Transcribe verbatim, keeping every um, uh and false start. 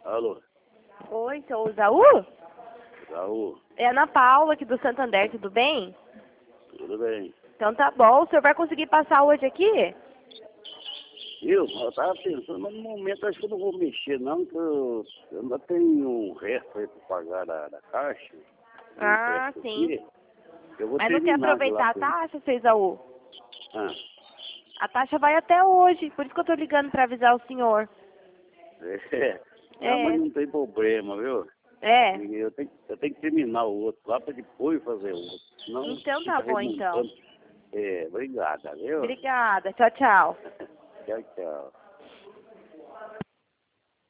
Alô, Oi, seu Isaú? Raul, É a Ana Paula aqui do Santander, tudo bem? tudo bem? Então tá bom, o senhor vai conseguir passar hoje aqui? Eu, eu tava pensando, mas no momento acho que eu não vou mexer não, que eu, eu ainda tenho um resto aí para pagar da, da caixa. um Ah, resto sim. aqui. Eu vou Mas não quer terminar de lá aproveitar a com... taxa, seu Isaú? Ah, A taxa vai até hoje, por isso que eu tô ligando pra avisar o senhor. é. Não, mas É, não tem problema, viu? é. E Eu tenho, eu tenho que terminar o outro lá para depois fazer o outro. Senão Então tá fica bom, então. remontando. É, obrigada, viu? Obrigada, tchau, tchau. Tchau, tchau.